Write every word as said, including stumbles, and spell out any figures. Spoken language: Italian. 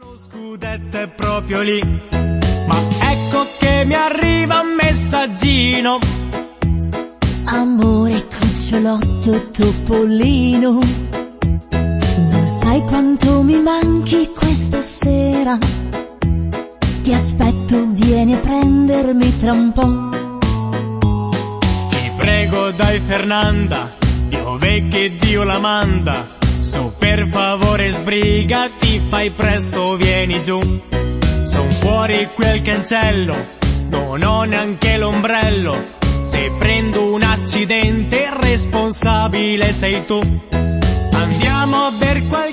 Lo scudetto è proprio lì, ma ecco che mi arriva un messaggino. Amore, cucciolotto, topolino, non sai quanto mi manchi questa sera. Ti aspetto, vieni a prendermi tra un po'. Ti prego dai Fernanda, Dio che Dio la manda. Su per favore sbrigati, fai presto, vieni giù. Son fuori quel cancello, non ho neanche l'ombrello. Se prendo un accidente, responsabile sei tu. Andiamo a ber qualcosa.